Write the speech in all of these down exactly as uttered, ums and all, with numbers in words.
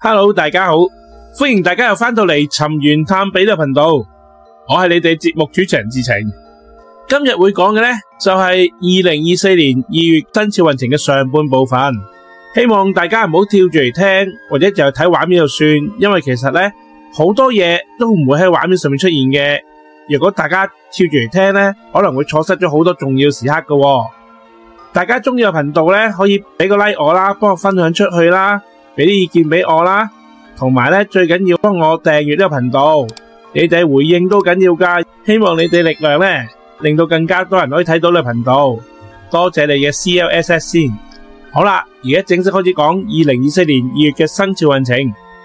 Hello， 大家好，歡迎大家又返到嚟尋源探秘呢個頻道，我係你哋節目主持人智澄。今日會講嘅呢，就係二零二四年二月生肖運程嘅上半部分，希望大家唔好跳住嚟聽，或者就睇畫面就算，因為其實呢，好多嘢都唔會喺畫面上面出現嘅。如果大家跳住嚟聽呢，可能會錯失咗好多重要時刻㗎喎。大家鍾意個頻道呢，可以俾個 like 我啦，幫我分享出去啦，俾啲意見俾我啦，同埋呢，最緊要幫我訂閱呢個頻道，你哋回應都緊要㗎。希望你哋力量呢，令到更加多人可以睇到呢個頻道。多謝你嘅 C L S S 先。好啦，而家正式開始講二零二四年二月嘅生肖運程。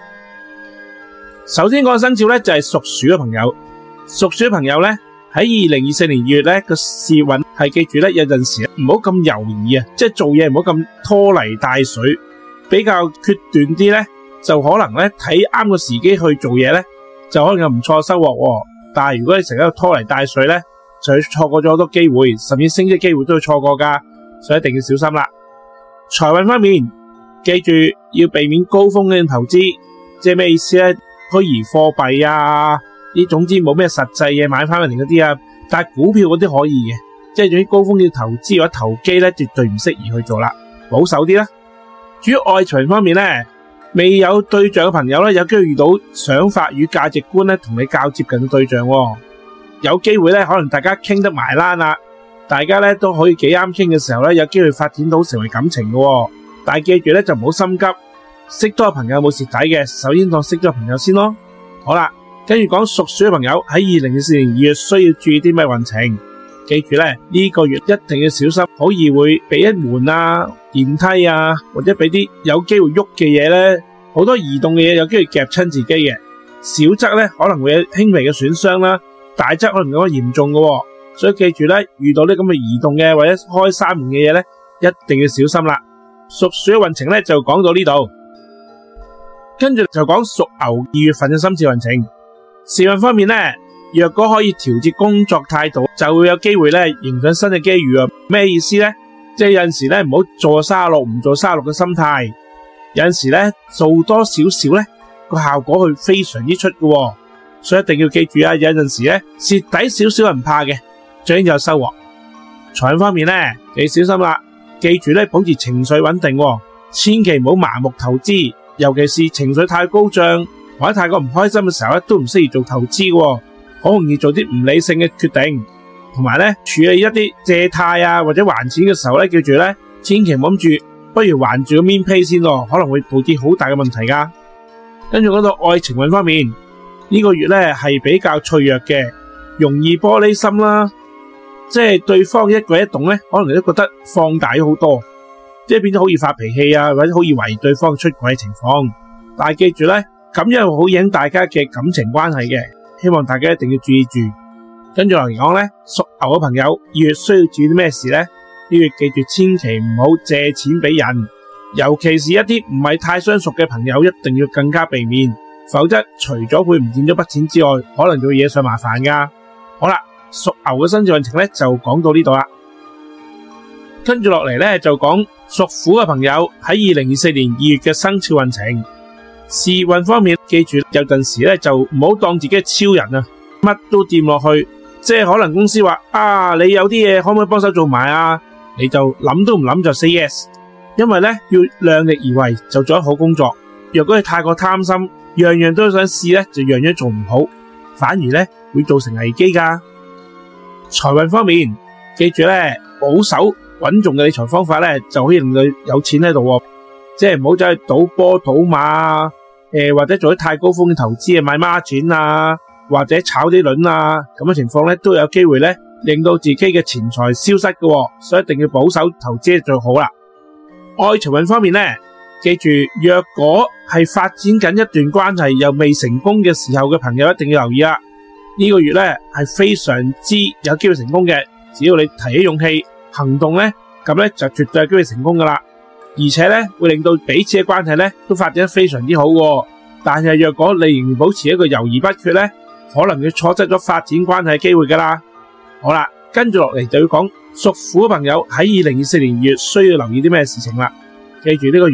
首先講嘅生肖呢，就係屬鼠嘅朋友。屬鼠嘅朋友呢，喺二零二四年二月呢個事運係記住呢，有陣時唔好咁猶豫啊，即係做嘢唔好咁拖泥帶水，比較決斷啲呢，就可能呢睇啱個時機去做嘢呢，就可能有唔錯收穫喎。但係如果你成日拖泥帶水呢，就會錯過咗好多機會，甚至升職機會都會錯過㗎，所以一定要小心啦。財運方面，記住要避免高風險投資，即係咩意思呢？虛擬貨幣啊，呢總之冇咩實際嘢買翻嚟嗰啲啊，但係股票嗰啲可以嘅，即係總之高風險投資或者投機呢，絕對唔適宜去做啦，保守啲啦。至於愛情方面呢，未有對象嘅朋友呢，有機會遇到想法與價值觀呢同你較接近嘅對象喎，有機會呢，可能大家傾得埋啦啦，大家呢都可以幾啱傾嘅時候呢，有機會發展到成為感情嘅喎，但係記住呢，就唔好心急，識多個朋友冇蝕底嘅，首先當識咗個朋友先咯。好啦，跟住講屬鼠嘅朋友喺二零二四年二月需要注意啲咩運程？記住呢，呢個月一定要小心，好易會俾一門啊、電梯啊，或者俾啲有機會喐嘅嘢呢，好多移動嘅嘢有機會夾親自己嘅，小則呢可能會有輕微嘅損傷啦，大則可能更加嚴重嘅喎，所以記住呢，遇到啲咁嘅移動嘅或者開閂門嘅嘢呢，一定要小心啦。屬鼠嘅運程呢就講到呢度，跟住就講屬牛二月份嘅生肖運程。事運方面呢，若果可以調節工作態度，就會有機會呢迎上新嘅機遇啊！咩意思呢？即係有陣時呢唔好做三十六唔做三十六嘅心態，有陣時呢做多少少呢個效果會非常之出嘅，所以一定要記住啊！有陣時呢蝕底少少唔怕嘅，最緊要有收穫。財運方面呢，你小心啦，記住呢保持情緒穩定，千祈唔好盲目投資，尤其是情緒太高漲或者太過唔開心嘅時候咧，都唔適宜做投資嘅，好容易做啲唔理性嘅決定。同埋咧，處理一啲借貸啊或者還錢嘅時候咧，記住咧，千祈唔好諗住，不如還住個面 pay 先咯，可能會導致好大嘅問題噶。跟住講到愛情運方面，呢個月咧係比較脆弱嘅，容易玻璃心啦，即係對方一舉一動咧，可能你都覺得放大咗好多，即係變咗好易發脾氣啊，或者好易懷疑對方出軌嘅情況。但係記住咧，咁樣好影響大家嘅感情關係嘅，希望大家一定要注意住。跟住嚟講咧，屬牛嘅朋友二月需要注意啲咩事咧？呢月記住千祈唔好借錢俾人，尤其是一啲唔係太相熟嘅朋友，一定要更加避免，否則除咗會唔見咗筆錢之外，可能就會惹上麻煩噶。好啦，屬牛嘅生肖運程咧就講到呢度啦。跟住落嚟咧就講屬虎嘅朋友喺二零二四年二月嘅生肖運程。事運方面，記住有陣時咧就唔好當自己係超人啊，乜都掂落去，即係可能公司話啊，你有啲嘢可唔可以幫手做埋啊？你就諗都唔諗就 say yes， 因為咧要量力而為就做得好工作。若果你太過貪心，樣樣都想試咧，就樣樣做唔好，反而咧會造成危機噶。財運方面，記住咧保守穩重嘅理財方法咧，就可以令到有錢喺度，即係唔好走去賭波賭馬啊。誒、呃，或者做啲太高風險投資啊，買孖展啊，或者炒啲輪啊，咁嘅情況咧，都有機會咧，令到自己嘅錢財消失嘅、哦，所以一定要保守投資最好啦。愛情運方面咧，記住，若果係發展緊一段關係又未成功嘅時候嘅朋友，一定要留意啦。呢、這個月咧係非常之有機會成功嘅，只要你提起勇氣行動咧，咁咧就絕對有機會成功噶啦。而且咧會令到彼此嘅關係咧都發展得非常之好喎。但係若果你仍然保持一個猶豫不決咧，可能要錯失咗發展關係嘅機會噶啦。好啦，跟住落嚟就要講屬虎嘅朋友喺二零二四年二月需要留意啲咩事情啦。記住呢個月咧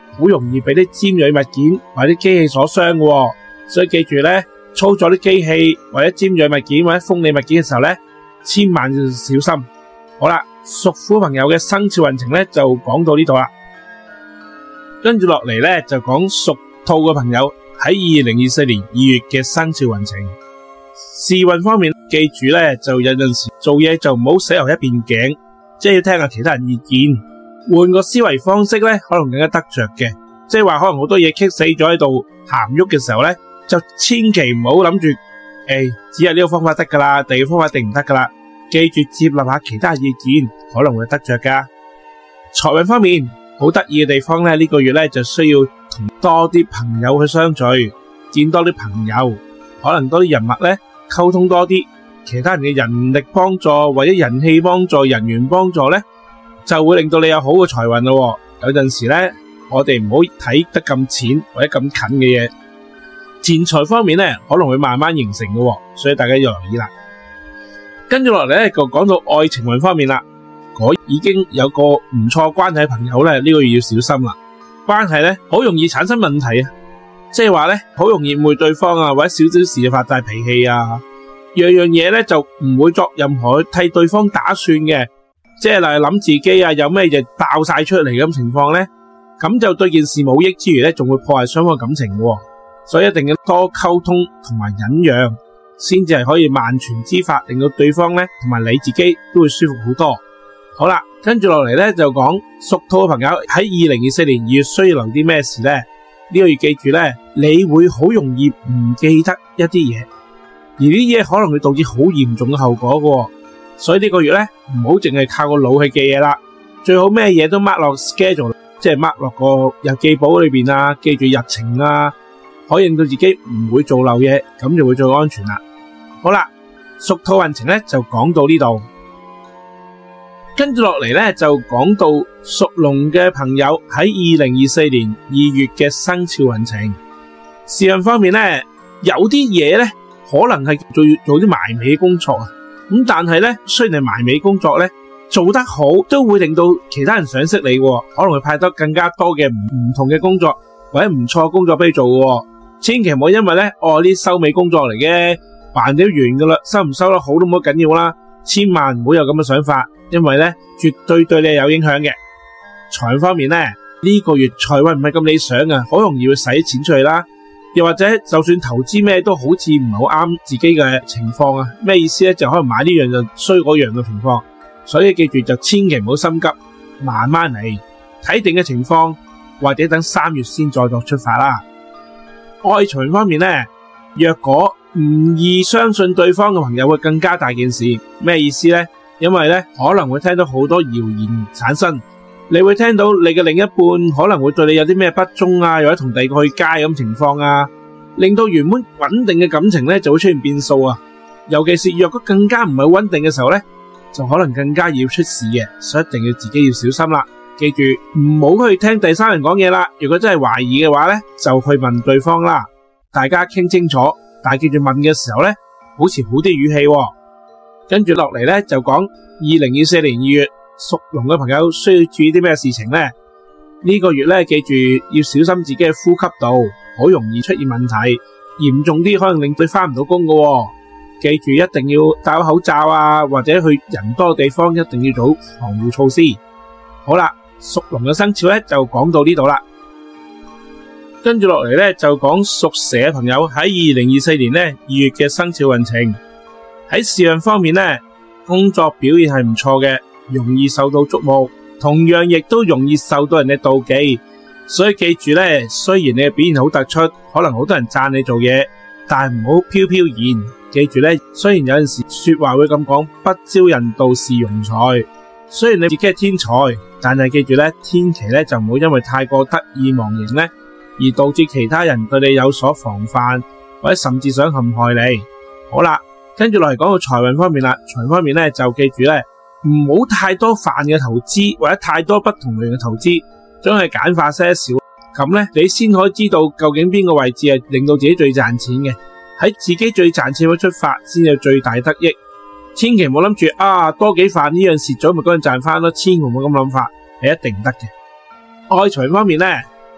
好容易俾啲尖銳物件或者機器所傷嘅，所以記住咧，操作啲機器或者尖銳物件或者鋒利物件嘅時候咧，千萬要小心。好啦，屬虎朋友嘅生肖運程咧就講到呢度啦，跟住落嚟咧就講屬兔嘅朋友喺二零二四年二月嘅生肖運程。事運方面，記住咧就有陣時做嘢就唔好死牛一邊頸，即係要聽下其他人意見，換個思維方式咧，可能更加得着嘅。即係話可能好多嘢棘死咗喺度行唔喐嘅時候咧，就千祈唔好諗住誒，只係呢個方法得噶啦，第二個方法一定唔得噶啦。記住接納下其他意見，可能會得着噶。財運方面，好得意嘅地方咧，呢個月咧就需要同多啲朋友去相聚，見多啲朋友，可能多啲人物咧溝通多啲，其他人嘅人力幫助或者人氣幫助、人緣幫助咧，就會令到你有好嘅財運咯。有陣時咧，我哋唔好睇得咁淺或者咁近嘅嘢。錢財方面咧，可能會慢慢形成嘅，所以大家要留意啦。跟住落嚟咧，就講到愛情運方面啦。我已經有個唔錯關係嘅朋友咧，呢個月要小心啦。關係咧好容易產生問題啊，即係話咧好容易誤會對方啊，或者少少事就發大脾氣啊，樣樣嘢咧就唔會作任何替對方打算嘅，即係例如諗自己啊，有咩嘢爆晒出嚟咁情況咧，咁就對件事冇益之餘咧，仲會破壞雙方感情嘅，所以一定要多溝通同埋忍讓，先至係可以萬全之法，令到對方咧同埋你自己都會舒服好多。好啦，跟住落嚟咧就講屬兔嘅朋友喺二零二四年二月需要留啲咩事咧？呢個月記住咧，你會好容易唔記得一啲嘢，而呢啲嘢可能會導致好嚴重嘅後果嘅，所以呢個月咧唔好淨係靠個腦去記嘢啦，最好咩嘢都 mark 落 schedule， 即係 mark 落個日記簿裏邊啊，記住日程啊，可以令到自己唔會做漏嘢，咁就會最安全啦。好啦，屬兔運程咧就講到呢度。跟住落嚟咧，就講到屬龍嘅朋友喺二零二四年二月嘅生肖運程。事運方面咧，有啲嘢咧可能係做做啲埋尾工作啊，咁但係咧雖然係埋尾工作咧做得好，都會令到其他人賞識你，可能會派得更加多嘅唔唔同嘅工作或者唔錯嘅工作俾你做嘅。千祈唔好因為咧哦呢收尾工作嚟嘅，辦咗完噶啦，收唔收得好都冇緊要啦，千萬唔好有咁嘅想法。因為咧，絕對對你係有影響嘅。財運方面咧，呢個月財運唔係咁理想啊，好容易會使錢出去啦。又或者就算投資咩都好似唔係好啱自己嘅情況啊。咩意思咧？就可能買呢樣就衰嗰樣嘅情況。所以記住就千祈唔好心急，慢慢嚟，睇定嘅情況，或者等三月先再作出發啦。愛情方面咧，若果唔易相信對方嘅朋友會更加大件事。咩意思咧？因為咧可能會聽到好多謠言產生，你會聽到你嘅另一半可能會對你有啲咩不忠啊，或者同第二個去街咁情況啊，令到原本穩定嘅感情咧就會出現變數啊。尤其是若果更加唔係穩定嘅時候咧，就可能更加要出事嘅，所以一定要自己要小心啦。記住唔好去聽第三人講嘢啦。如果真係懷疑嘅話咧，就去問對方啦，大家傾清楚。但係記住問嘅時候咧，保持好啲語氣喎。跟住落嚟咧，就講二零二四年二月屬龍嘅朋友需要注意啲咩事情咧？呢個月咧，記住要小心自己嘅呼吸道，好容易出現問題，嚴重啲可能令佢翻唔到工㗎。記住一定要戴好口罩啊，或者去人多嘅地方一定要做防護措施。好啦，屬龍嘅生肖咧就講到呢度啦。跟住落嚟咧，就講屬蛇嘅朋友喺二零二四年咧二月嘅生肖運程。喺事業方面咧，工作表現係唔錯嘅，容易受到矚目，同樣亦都容易受到人哋妒忌。所以記住咧，雖然你嘅表現好突出，可能好多人讚你做嘢，但係唔好飄飄然。記住咧，雖然有陣時說話會咁講，不招人妒是庸才。雖然你自己係天才，但係記住咧，天期咧就唔好因為太過得意忘形咧，而導致其他人對你有所防範，或者甚至想陷害你。好啦。跟住落嚟講到財運方面啦，財運方面咧就記住咧，唔好太多泛嘅投資或者太多不同類嘅投資，將佢簡化些少，咁咧你先可以知道究竟邊個位置係令到自己最賺錢嘅，喺自己最賺錢嘅出發先有最大得益。千祈唔好諗住啊多幾泛呢樣蝕咗咪嗰樣賺翻咯，千祈唔好咁諗法，係一定唔得嘅。愛財方面咧，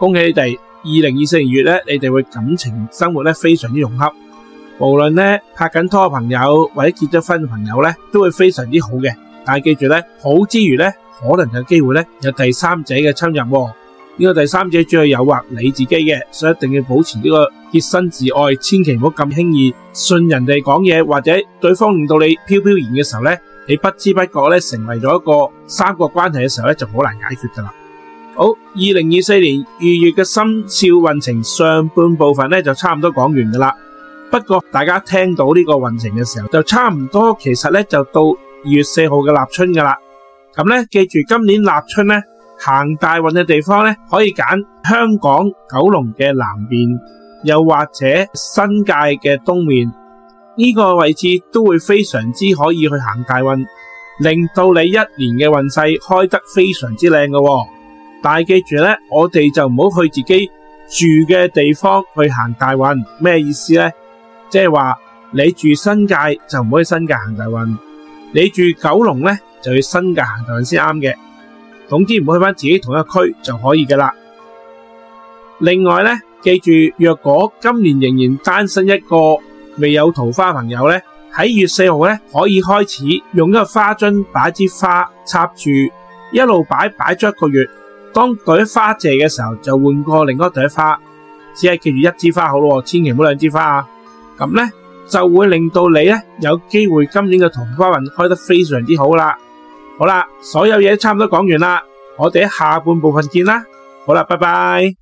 恭喜你哋，二零二四年月咧，你哋會感情生活咧非常之融洽。無論咧拍緊拖嘅朋友或者結咗婚嘅朋友咧，都會非常之好嘅。但係記住咧，好之餘咧，可能有機會咧有第三者嘅侵入喎。呢個第三者主要誘惑你自己嘅，所以一定要保持呢個潔身自愛，千祈唔好咁輕易信人哋講嘢，或者對方令到你飄飄然嘅時候咧，你不知不覺咧成為咗一個三角關係嘅時候咧，就好難解決噶啦。好，二零二四年二月嘅生肖運程上半部分咧就差唔多講完噶啦。不過大家聽到呢個運程嘅時候，就差唔多其實咧就到二月四號嘅立春噶啦。咁咧記住今年立春咧行大運嘅地方咧，可以揀香港九龍嘅南面，又或者新界嘅東面，呢個位置都會非常之可以去行大運，令到你一年嘅運勢開得非常之靚嘅。但係記住咧，我哋就唔好去自己住嘅地方去行大運。咩意思咧？即係話你住新界就唔可以新界行大運，你住九龍咧就要新界行大運先啱嘅。總之唔好去翻自己同一個區就可以噶啦。另外咧，記住若果今年仍然單身一個未有桃花朋友咧，喺二月四號咧可以開始用一個花樽擺支花插住，一路擺擺咗一個月。當朵花謝嘅時候，就換過另一朵花，只係記住一支花好咯，千祈唔好兩支花啊！咁咧就會令到你咧有機會今年嘅桃花運開得非常之好啦。好啦，所有嘢都差唔多講完啦，我哋喺下半部分見啦。好啦，拜拜。